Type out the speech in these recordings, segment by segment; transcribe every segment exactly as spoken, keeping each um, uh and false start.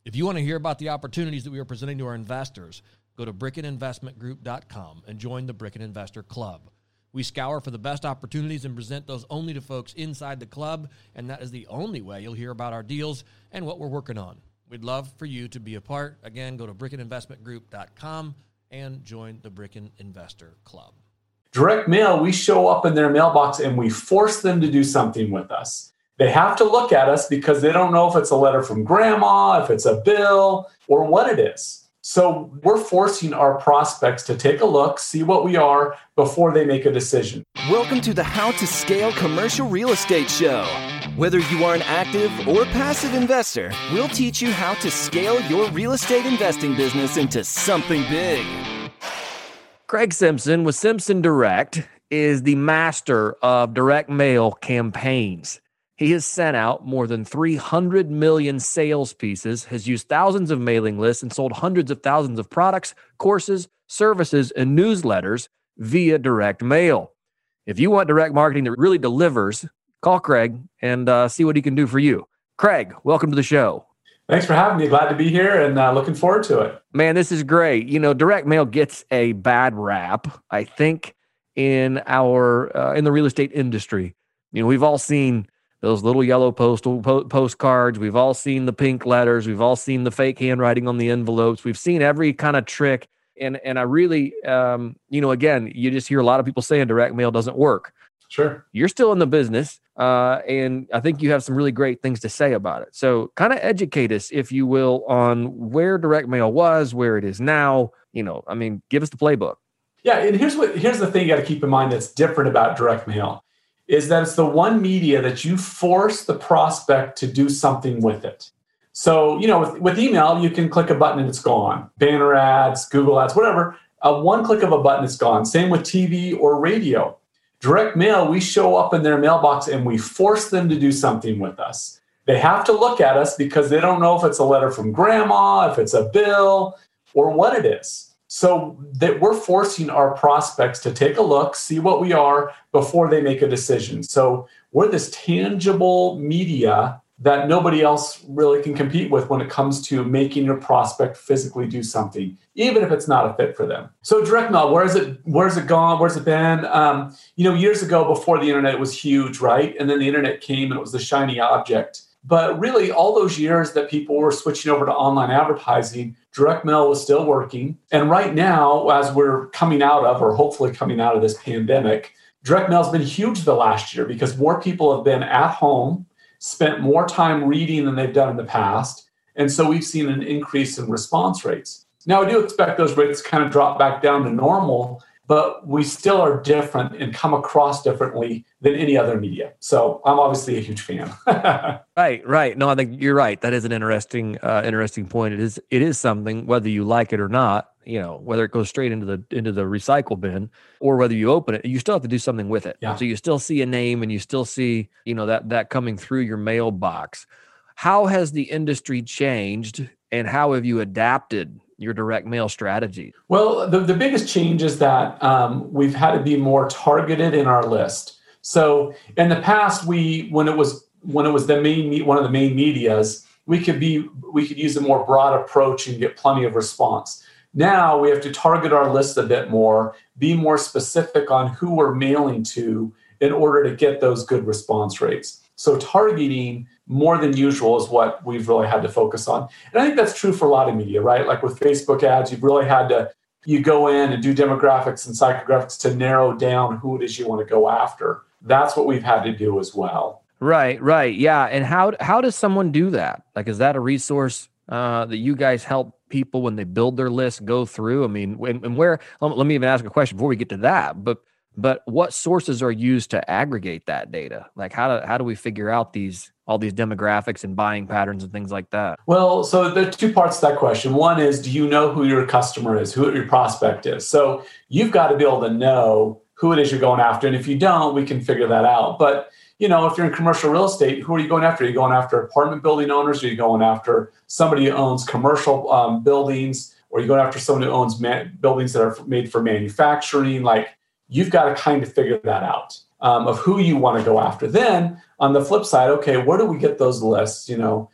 If you want to hear about the opportunities that we are presenting to our investors, go to Bricken Investment Group dot com and join the Bricken Investor Club. We scour for the best opportunities and present those only to folks inside the club, and that is the only way you'll hear about our deals and what we're working on. We'd love for you to be a part. Again, go to Bricken Investment Group dot com and join the Bricken Investor Club. Direct mail, we show up in their mailbox and we force them to do something with us. They have to look at us because they don't know if it's a letter from grandma, if it's a bill, or what it is. So we're forcing our prospects to take a look, see what we are before they make a decision. Welcome to the How to Scale Commercial Real Estate Show. Whether you are an active or passive investor, we'll teach you how to scale your real estate investing business into something big. Craig Simpson with Simpson Direct is the master of direct mail campaigns. He has sent out more than three hundred million sales pieces, has used thousands of mailing lists, and sold hundreds of thousands of products, courses, services, and newsletters via direct mail. If you want direct marketing that really delivers, call Craig and uh, see what he can do for you. Craig, welcome to the show. Thanks for having me. Glad to be here and uh, looking forward to it. Man, this is great. You know, direct mail gets a bad rap, I think, in our uh, in the real estate industry. You know, we've all seen those little yellow postal po- postcards. We've all seen the pink letters. We've all seen the fake handwriting on the envelopes. We've seen every kind of trick. And and I really, um, you know, again, you just hear a lot of people saying direct mail doesn't work. Sure. You're still in the business, uh, and I think you have some really great things to say about it. So kind of educate us, if you will, on where direct mail was, where it is now. You know, I mean, give us the playbook. Yeah, and here's what here's the thing you got to keep in mind that's different about direct mail. Is that it's the one media that you force the prospect to do something with it. So, you know, with, with email, you can click a button and it's gone. Banner ads, Google ads, whatever. Uh, one click of a button is gone. Same with T V or radio. Direct mail, we show up in their mailbox and we force them to do something with us. They have to look at us because they don't know if it's a letter from grandma, if it's a bill, or what it is. So that we're forcing our prospects to take a look, see what we are before they make a decision. So we're this tangible media that nobody else really can compete with when it comes to making your prospect physically do something, even if it's not a fit for them. So direct mail, where is it? Where's it gone? Where's it been? Um, you know, years ago, before the internet, it was huge, right? And then the internet came and it was the shiny object. But really, all those years that people were switching over to online advertising, direct mail was still working. And right now, as we're coming out of, or hopefully coming out of this pandemic, direct mail has been huge the last year because more people have been at home, spent more time reading than they've done in the past. And so we've seen an increase in response rates. Now, I do expect those rates to kind of drop back down to normal, but we still are different and come across differently than any other media. So I'm obviously a huge fan. Right, right. No, I think you're right. That is an interesting, uh, interesting point. It is, it is something, whether you like it or not, you know, whether it goes straight into the into the recycle bin or whether you open it, you still have to do something with it. Yeah. So you still see a name and you still see, you know, that that coming through your mailbox. How has the industry changed, and how have you adapted your direct mail strategy? Well, the, the biggest change is that um, we've had to be more targeted in our list. So in the past, we when it was when it was the main one of the main medias, we could be we could use a more broad approach and get plenty of response. Now we have to target our list a bit more, be more specific on who we're mailing to in order to get those good response rates. So targeting more than usual is what we've really had to focus on. And I think that's true for a lot of media, right? Like with Facebook ads, you've really had to, you go in and do demographics and psychographics to narrow down who it is you want to go after. That's what we've had to do as well. Right, right. Yeah. And how how does someone do that? Like, is that a resource uh, that you guys help people when they build their list go through? I mean, and, and where, let me even ask a question before we get to that, but but what sources are used to aggregate that data? Like how do, how do we figure out these, all these demographics and buying patterns and things like that? Well, so there are two parts to that question. One is, do you know who your customer is, who your prospect is? So you've got to be able to know who it is you're going after. And if you don't, we can figure that out. But you know, if you're in commercial real estate, who are you going after? Are you going after apartment building owners? Or are you going after somebody who owns commercial um, buildings? Or are you going after someone who owns man- buildings that are made for manufacturing? Like, you've got to kind of figure that out um, of who you want to go after. Then on the flip side, okay, where do we get those lists? You know,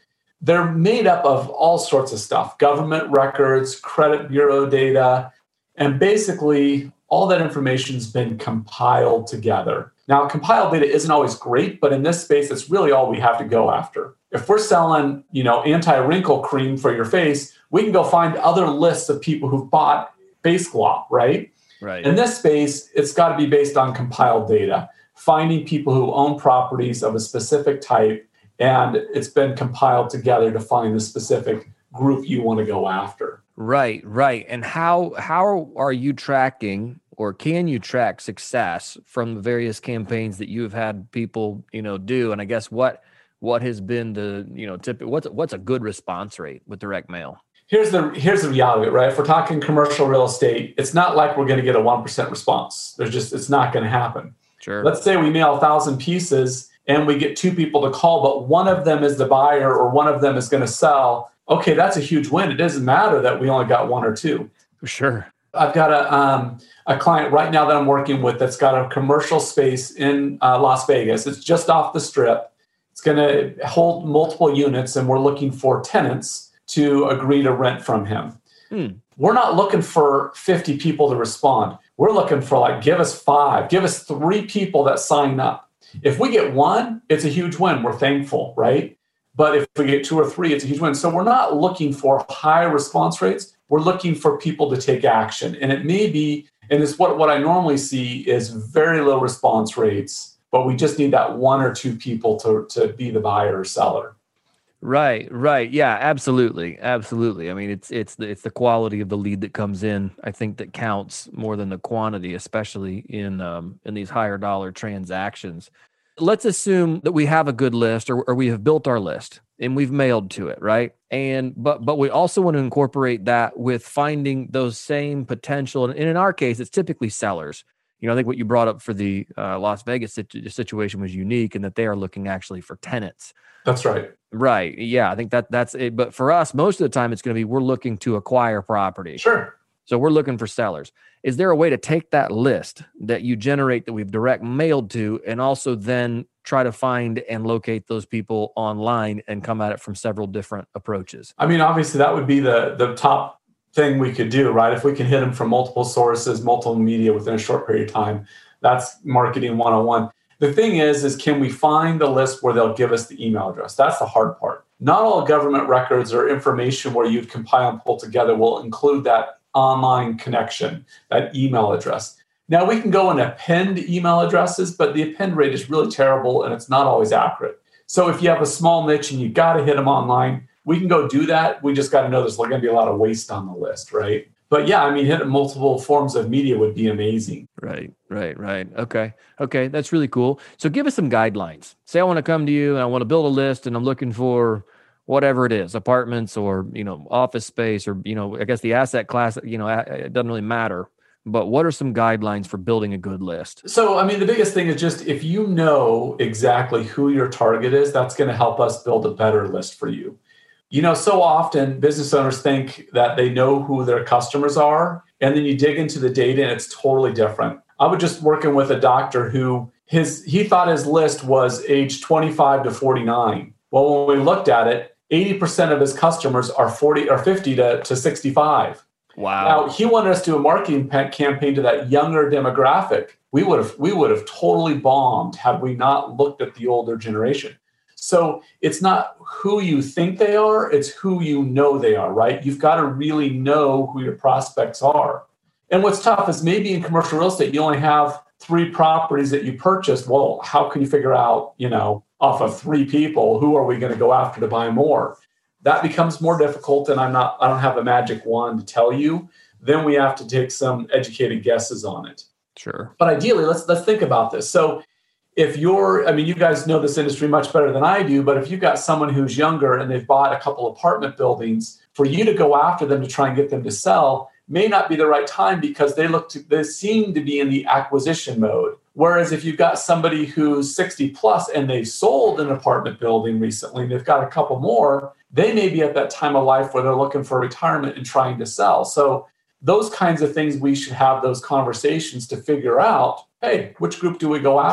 they're made up of all sorts of stuff, government records, credit bureau data, and basically all that information has been compiled together. Now, compiled data isn't always great, but in this space, it's really all we have to go after. If we're selling, you know, anti-wrinkle cream for your face, we can go find other lists of people who've bought face glop, right? Right. In this space, it's got to be based on compiled data, finding people who own properties of a specific type, and it's been compiled together to find the specific group you want to go after. Right, right. And how how are you tracking, or can you track success from the various campaigns that you've had people, you know, do? And I guess what what has been the, you know, tip, what's what's a good response rate with direct mail? Here's the here's the reality, right? If we're talking commercial real estate, it's not like we're going to get a one percent response. There's just, it's not going to happen. Sure. Let's say we mail a thousand pieces and we get two people to call, but one of them is the buyer or one of them is going to sell. Okay, that's a huge win. It doesn't matter that we only got one or two. Sure. I've got a um, a client right now that I'm working with that's got a commercial space in uh, Las Vegas. It's just off the strip. It's going to hold multiple units, and we're looking for tenants to agree to rent from him. Hmm. We're not looking for fifty people to respond. We're looking for like, give us five, give us three people that sign up. If we get one, it's a huge win. We're thankful, right? But if we get two or three, it's a huge win. So we're not looking for high response rates. We're looking for people to take action. And it may be, and it's what, what I normally see is very low response rates, but we just need that one or two people to, to be the buyer or seller. Right, right. Yeah, absolutely. Absolutely. I mean, it's it's the it's the quality of the lead that comes in, I think, that counts more than the quantity, especially in um, in these higher dollar transactions. Let's assume that we have a good list, or, or we have built our list and we've mailed to it, right? And but but we also want to incorporate that with finding those same potential. And in our case, it's typically sellers. You know, I think what you brought up for the uh, Las Vegas situ- situation was unique in that they are looking actually for tenants. That's right. Right. Yeah, I think that that's it. But for us, most of the time, it's going to be we're looking to acquire property. Sure. So we're looking for sellers. Is there a way to take that list that you generate that we've direct mailed to and also then try to find and locate those people online and come at it from several different approaches? I mean, obviously, that would be the the top thing we could do, right? If we can hit them from multiple sources, multiple media within a short period of time, that's marketing one oh one. The thing is, is can we find the list where they'll give us the email address? That's the hard part. Not all government records or information where you'd compile and pull together will include that online connection, that email address. Now, we can go and append email addresses, but the append rate is really terrible and it's not always accurate. So if you have a small niche and you got to hit them online, we can go do that. We just got to know there's going to be a lot of waste on the list, right? But yeah, I mean, hitting multiple forms of media would be amazing. Right, right, right. Okay, okay, that's really cool. So give us some guidelines. Say I want to come to you and I want to build a list and I'm looking for whatever it is, apartments or, you know, office space or, you know, I guess the asset class, you know, it doesn't really matter. But what are some guidelines for building a good list? So, I mean, the biggest thing is just if you know exactly who your target is, that's going to help us build a better list for you. You know, so often business owners think that they know who their customers are, and then you dig into the data and it's totally different. I was just working with a doctor who his he thought his list was age twenty-five to forty-nine. Well, when we looked at it, eighty percent of his customers are forty or fifty to, to sixty-five. Wow. Now, he wanted us to do a marketing campaign to that younger demographic. We would have we would have totally bombed had we not looked at the older generation. So it's not who you think they are, it's who you know they are, right? You've got to really know who your prospects are. And what's tough is maybe in commercial real estate, you only have three properties that you purchased. Well, how can you figure out, you know, off of three people, who are we going to go after to buy more? That becomes more difficult, and I'm not, I don't have a magic wand to tell you. Then we have to take some educated guesses on it. Sure. But ideally, let's let's think about this. So if you're, I mean, you guys know this industry much better than I do, but if you've got someone who's younger and they've bought a couple apartment buildings, for you to go after them to try and get them to sell may not be the right time because they look to, they seem to be in the acquisition mode. Whereas if you've got somebody who's sixty plus and they've sold an apartment building recently and they've got a couple more, they may be at that time of life where they're looking for retirement and trying to sell. So those kinds of things, we should have those conversations to figure out, hey, which group do we go after?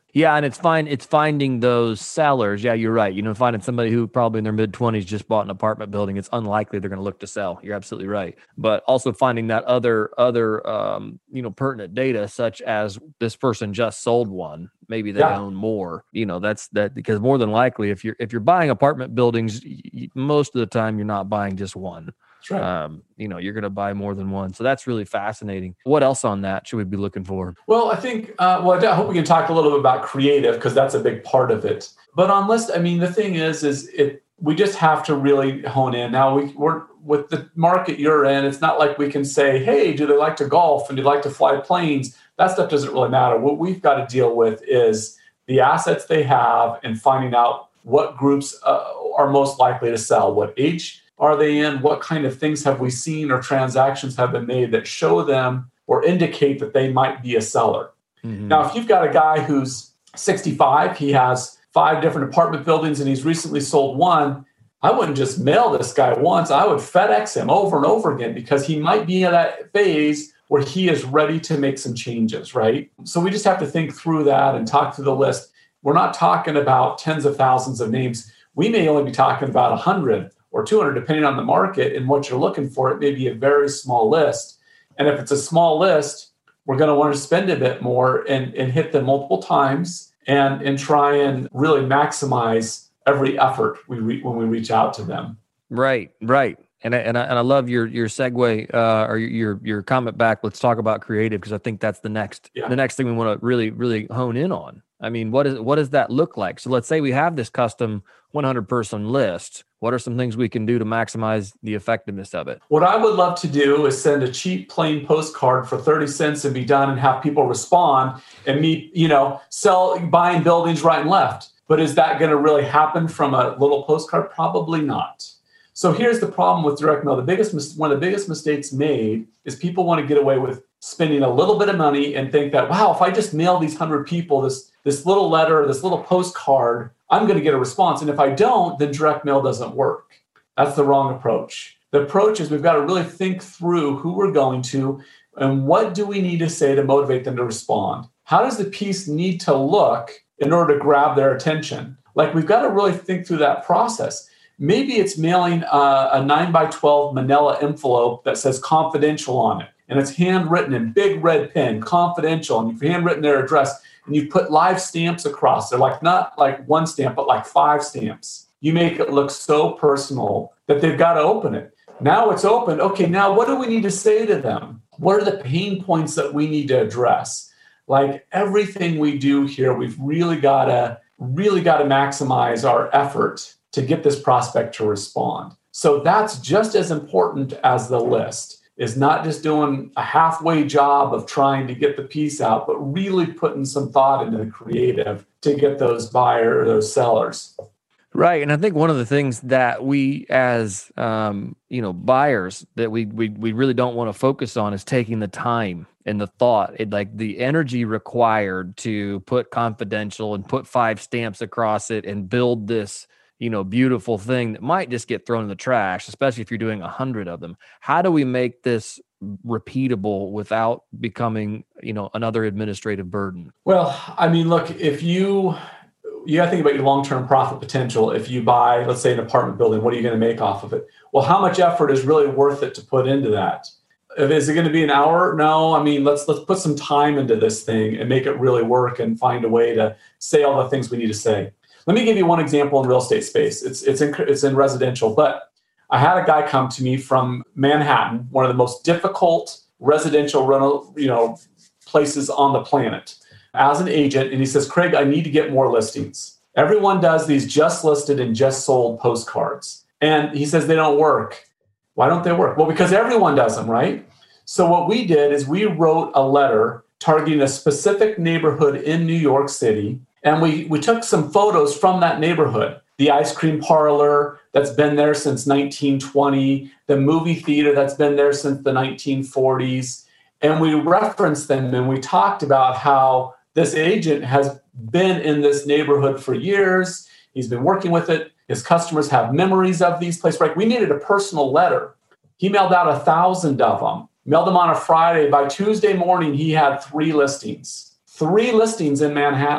Yeah, and it's fine. It's finding those sellers. Yeah, you're right. You know, finding somebody who probably in their mid twenties just bought an apartment building. It's unlikely they're going to look to sell. You're absolutely right. But also finding that other other um, you know pertinent data, such as this person just sold one. Maybe they yeah. own more. You know, that's that because more than likely, if you're if you're buying apartment buildings, y- most of the time you're not buying just one. That's right. Um, you know, you're going to buy more than one. So that's really fascinating. What else on that should we be looking for? Well, I think, uh, well, I hope we can talk a little bit about creative because that's a big part of it. But on list, I mean, the thing is, is it we just have to really hone in. Now, we, we're with the market you're in, it's not like we can say, hey, do they like to golf and do they like to fly planes? That stuff doesn't really matter. What we've got to deal with is the assets they have and finding out what groups uh, are most likely to sell, what age are they in? What kind of things have we seen or transactions have been made that show them or indicate that they might be a seller? Mm-hmm. Now, if you've got a guy who's sixty-five, he has five different apartment buildings and he's recently sold one, I wouldn't just mail this guy once. I would FedEx him over and over again because he might be in that phase where he is ready to make some changes, right? So we just have to think through that and talk through the list. We're not talking about tens of thousands of names. We may only be talking about one hundred or two hundred, depending on the market and what you're looking for. It may be a very small list. And if it's a small list, we're going to want to spend a bit more and, and hit them multiple times and, and try and really maximize every effort we re- when we reach out to them. Right, right. And I, and I, and I love your your segue uh, or your your comment back. Let's talk about creative because I think that's the next yeah. the next thing we want to really really hone in on. I mean, what is what does that look like? So let's say we have this custom one hundred person list. What are some things we can do to maximize the effectiveness of it? What I would love to do is send a cheap plain postcard for thirty cents and be done and have people respond and me, you know, sell buying buildings right and left. But is that going to really happen from a little postcard? Probably not. So here's the problem with direct mail. The biggest, one of the biggest mistakes made is people want to get away with spending a little bit of money and think that, wow, if I just mail these one hundred people this, this little letter, this little postcard, I'm going to get a response. And if I don't, then direct mail doesn't work. That's the wrong approach. The approach is we've got to really think through who we're going to and what do we need to say to motivate them to respond? How does the piece need to look in order to grab their attention? Like we've got to really think through that process. Maybe it's mailing a, a nine by twelve manila envelope that says confidential on it. And it's handwritten in big red pen, confidential. And you've handwritten their address and you've put live stamps across. They're like not like one stamp, but like five stamps. You make it look so personal that they've got to open it. Now it's open. Okay, now what do we need to say to them? What are the pain points that we need to address? Like everything we do here, we've really got to really got to maximize our effort to get this prospect to respond. So that's just as important as the list, is not just doing a halfway job of trying to get the piece out, but really putting some thought into the creative to get those buyers, those sellers. Right. And I think one of the things that we as, um, you know, buyers that we, we, we really don't want to focus on is taking the time and the thought, it, like the energy required to put confidential and put five stamps across it and build this, you know, beautiful thing that might just get thrown in the trash, especially if you're doing a hundred of them. How do we make this repeatable without becoming, you know, another administrative burden? Well, I mean, look, if you, you got to think about your long-term profit potential. If you buy, let's say, an apartment building, what are you going to make off of it? Well, how much effort is really worth it to put into that? Is it going to be an hour? No. I mean, let's let's put some time into this thing and make it really work and find a way to say all the things we need to say. Let me give you one example in real estate space. It's it's in, it's in residential, but I had a guy come to me from Manhattan, one of the most difficult residential rental, you know, places on the planet, as an agent, and he says, Craig, I need to get more listings. Everyone does these just listed and just sold postcards. And he says they don't work. Why don't they work? Well, because everyone does them, right? So what we did is we wrote a letter targeting a specific neighborhood in New York City. And we, we took some photos from that neighborhood. The ice cream parlor that's been there since nineteen twenty, the movie theater that's been there since the nineteen forties. And we referenced them and we talked about how this agent has been in this neighborhood for years. He's been working with it. His customers have memories of these places. Right? We needed a personal letter. He mailed out a thousand of them, mailed them on a Friday. By Tuesday morning, he had three listings, three listings in Manhattan.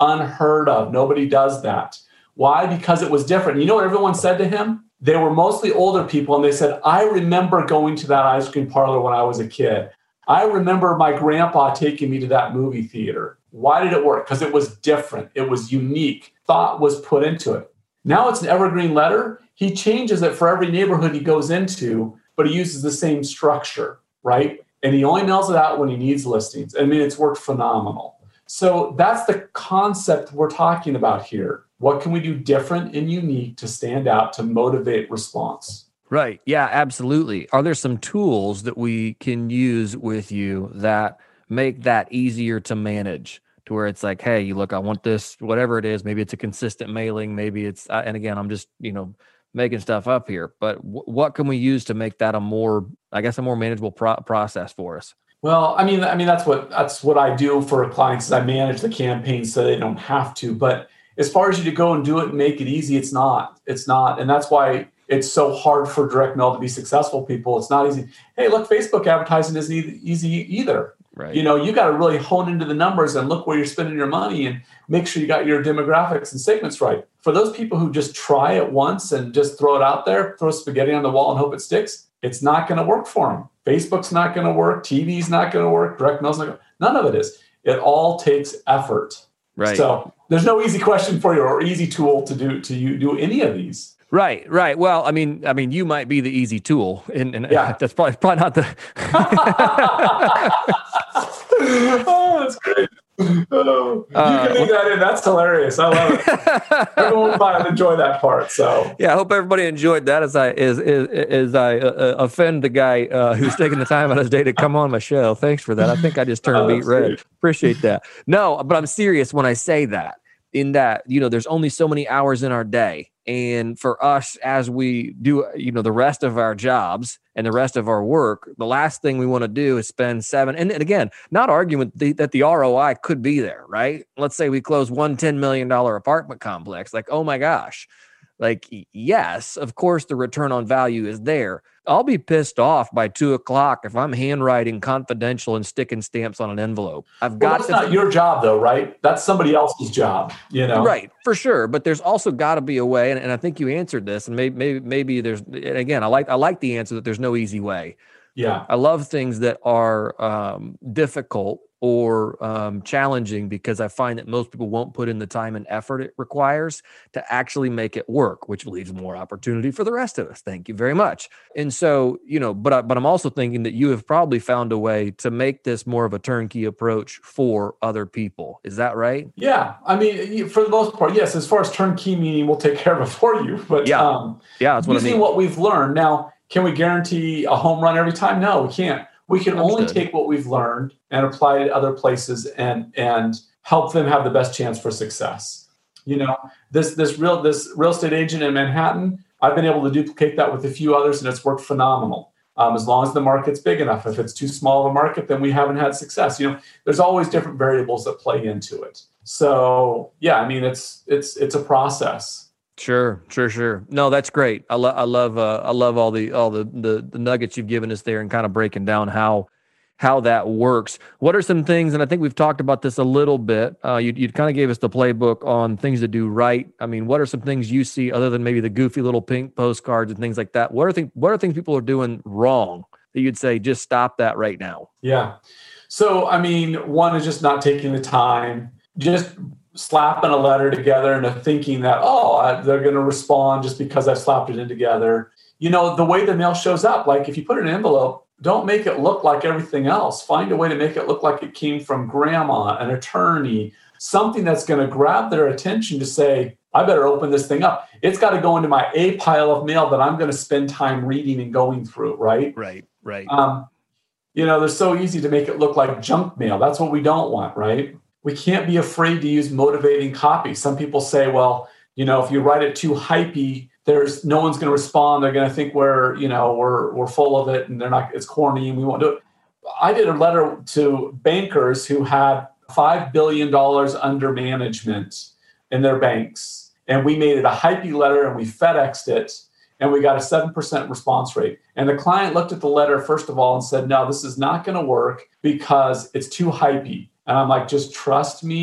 Unheard of. Nobody does that. Why? Because it was different. You know what everyone said to him? They were mostly older people, and they said, I remember going to that ice cream parlor when I was a kid. I remember my grandpa taking me to that movie theater. Why did it work? Because it was different. It was unique. Thought was put into it. Now it's an evergreen letter. He changes it for every neighborhood he goes into, but he uses the same structure, right? And he only mails it out when he needs listings. I mean, it's worked phenomenal. So that's the concept we're talking about here. What can we do different and unique to stand out, to motivate response? Right. Yeah, absolutely. Are there some tools that we can use with you that make that easier to manage, to where it's like, hey, you look, I want this, whatever it is. Maybe it's a consistent mailing. Maybe it's, uh, and again, I'm just, you know, making stuff up here, but w- what can we use to make that a more, I guess, a more manageable pro- process for us? Well, I mean, I mean, that's what, that's what I do for clients is I manage the campaign so they don't have to, but as far as you to go and do it and make it easy, it's not, it's not. And that's why it's so hard for direct mail to be successful people. It's not easy. Hey, look, Facebook advertising isn't easy either. Right. You know, you got to really hone into the numbers and look where you're spending your money and make sure you got your demographics and segments right. For those people who just try it once and just throw it out there, throw spaghetti on the wall and hope it sticks, it's not going to work for them. Facebook's not going to work. T V's not going to work. Direct mail's not going to, none of it is. It all takes effort. Right. So there's no easy question for you or easy tool to do to you do any of these. Right, right. Well, I mean, I mean, you might be the easy tool, and, and yeah. that's probably probably not the. Oh, that's great. Oh, you uh, can leave that in. That's hilarious. I love it. Everyone will probably enjoy that part. So yeah, I hope everybody enjoyed that. As I as as, as I uh, offend the guy uh, who's taking the time out of his day to come on my show. Thanks for that. I think I just turned oh, beat red. Great. Appreciate that. No, but I'm serious when I say that. In that, you know, there's only so many hours in our day. And for us, as we do, you know, the rest of our jobs and the rest of our work, the last thing we want to do is spend seven. And, and again, not arguing the, that the R O I could be there, right? Let's say we close one ten million dollars apartment complex. Like, oh my gosh. Like, yes, of course, the return on value is there. I'll be pissed off by two o'clock if I'm handwriting confidential and sticking stamps on an envelope. I've got well, that's to, not your job, though, right? That's somebody else's job, you know? Right, for sure. But there's also got to be a way, and, and I think you answered this, and maybe, maybe maybe there's, and again, I like I like the answer that there's no easy way. Yeah. I love things that are um, difficult or um, challenging because I find that most people won't put in the time and effort it requires to actually make it work, which leaves more opportunity for the rest of us. Thank you very much. And so, you know, but, I, but I'm also thinking that you have probably found a way to make this more of a turnkey approach for other people. Is that right? Yeah. I mean, for the most part, yes. As far as turnkey, meaning we'll take care of it for you. But yeah, um, yeah, that's what using I mean. what we've learned. Now, can we guarantee a home run every time? No, we can't. We can Understood. only take what we've learned and apply it to other places and and help them have the best chance for success. You know, this this real this real estate agent in Manhattan, I've been able to duplicate that with a few others, and it's worked phenomenal. Um, as long as the market's big enough. If it's too small of a market, then we haven't had success. You know, there's always different variables that play into it. So yeah, I mean, it's it's it's a process. Sure, sure, sure. No, that's great. I love, I love, uh, I love all the all the, the the nuggets you've given us there, and kind of breaking down how how that works. What are some things? And I think we've talked about this a little bit. Uh, you you kind of gave us the playbook on things to do right. I mean, what are some things you see other than maybe the goofy little pink postcards and things like that? What are things What are things people are doing wrong that you'd say just stop that right now? Yeah. So I mean, one is just not taking the time. Just slapping a letter together and thinking that, oh, I, they're going to respond just because I've slapped it in together. You know, the way the mail shows up, like if you put it in an envelope, don't make it look like everything else. Find a way to make it look like it came from grandma, an attorney, something that's going to grab their attention to say, I better open this thing up. It's got to go into my A pile of mail that I'm going to spend time reading and going through, right? Right, right. Um, you know, they're so easy to make it look like junk mail. That's what we don't want, right? We can't be afraid to use motivating copy. Some people say, well, you know, if you write it too hypey, there's no one's going to respond. They're going to think we're, you know, we're we're full of it and they're not, it's corny and we won't do it. I did a letter to bankers who had five billion dollars under management in their banks. And we made it a hypey letter and we FedExed it and we got a seven percent response rate. And the client looked at the letter, first of all, and said, no, this is not going to work because it's too hypey. And I'm like, just trust me.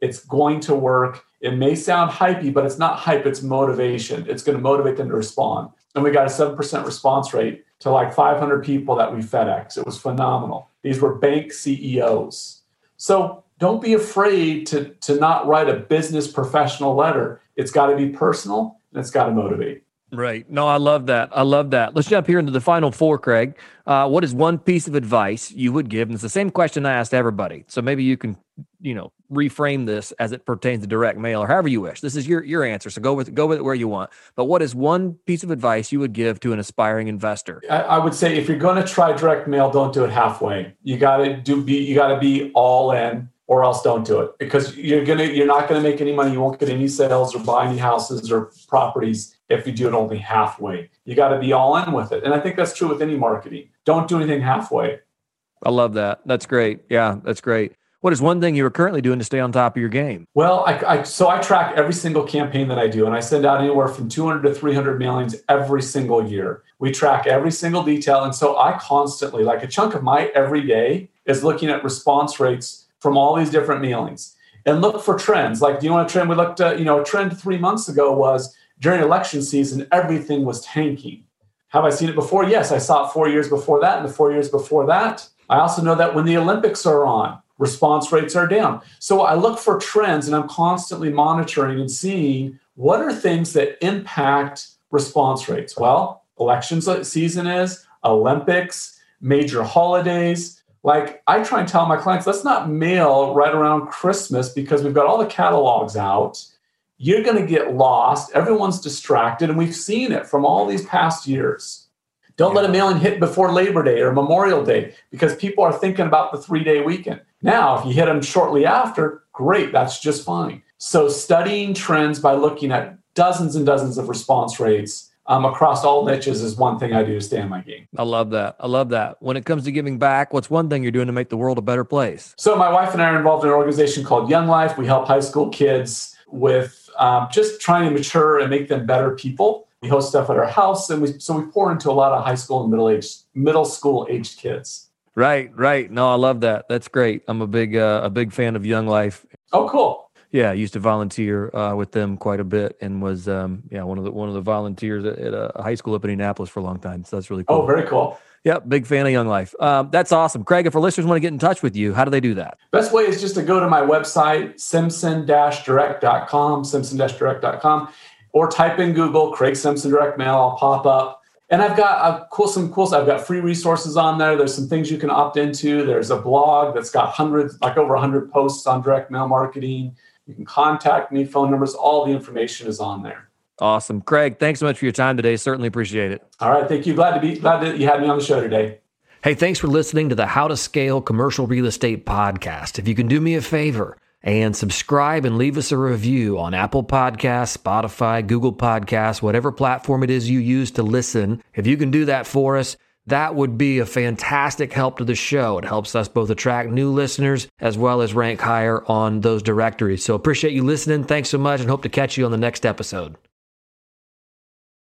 It's going to work. It may sound hypey, but it's not hype. It's motivation. It's going to motivate them to respond. And we got a seven percent response rate to like five hundred people that we FedEx. It was phenomenal. These were bank C E Os. So don't be afraid to, to not write a business professional letter. It's got to be personal and it's got to motivate. Right. No, I love that. I love that. Let's jump here into the final four, Craig. Uh, what is one piece of advice you would give? And it's the same question I asked everybody. So maybe you can, you know, reframe this as it pertains to direct mail or however you wish. This is your, your answer. So go with, go with it where you want. But what is one piece of advice you would give to an aspiring investor? I, I would say if you're going to try direct mail, don't do it halfway. You got to do be, you got to be all in, or else don't do it, because you're going to, you're not going to make any money. You won't get any sales or buy any houses or properties if you do it only halfway. You got to be all in with it. And I think that's true with any marketing. Don't do anything halfway. I love that. That's great. Yeah, that's great. What is one thing you are currently doing to stay on top of your game? Well, I, I so I track every single campaign that I do, and I send out anywhere from two hundred to three hundred mailings every single year. We track every single detail. And so I constantly, like a chunk of my every day is looking at response rates from all these different mailings and look for trends. Like, do you want a trend? We looked at, you know, a trend three months ago was during election season, everything was tanking. Have I seen it before? Yes, I saw it four years before that and the four years before that. I also know that when the Olympics are on, response rates are down. So I look for trends and I'm constantly monitoring and seeing what are things that impact response rates. Well, election season is, Olympics, major holidays. Like, I try and tell my clients, let's not mail right around Christmas because we've got all the catalogs out. You're going to get lost. Everyone's distracted. And we've seen it from all these past years. Don't yeah. let a mailing hit before Labor Day or Memorial Day because people are thinking about the three-day weekend. Now, if you hit them shortly after, great, that's just fine. So studying trends by looking at dozens and dozens of response rates Um, across all niches is one thing I do to stay in my game. I love that. I love that. When it comes to giving back, what's one thing you're doing to make the world a better place? So my wife and I are involved in an organization called Young Life. We help high school kids with um, just trying to mature and make them better people. We host stuff at our house, and we so we pour into a lot of high school and middle age, middle school aged kids. Right, right. No, I love that. That's great. I'm a big uh, a big fan of Young Life. Oh, cool. Yeah, I used to volunteer uh, with them quite a bit, and was um, yeah one of the one of the volunteers at, at a high school up in Indianapolis for a long time. So that's really cool. Oh, very cool. Yep, big fan of Young Life. Um, that's awesome, Craig. If our listeners want to get in touch with you, how do they do that? Best way is just to go to my website, simpson dash direct dot com, simpson dash direct dot com, or type in Google Craig Simpson Direct Mail. I'll pop up. And I've got a cool, some cool stuff. I've got free resources on there. There's some things you can opt into. There's a blog that's got hundreds, like over one hundred posts on direct mail marketing. You can contact me, phone numbers, all the information is on there. Awesome. Craig, thanks so much for your time today. Certainly appreciate it. All right. Thank you. Glad to be glad that you had me on the show today. Hey, thanks for listening to the How to Scale Commercial Real Estate podcast. If you can do me a favor and subscribe and leave us a review on Apple Podcasts, Spotify, Google Podcasts, whatever platform it is you use to listen, if you can do that for us, that would be a fantastic help to the show. It helps us both attract new listeners as well as rank higher on those directories. So appreciate you listening. Thanks so much and hope to catch you on the next episode.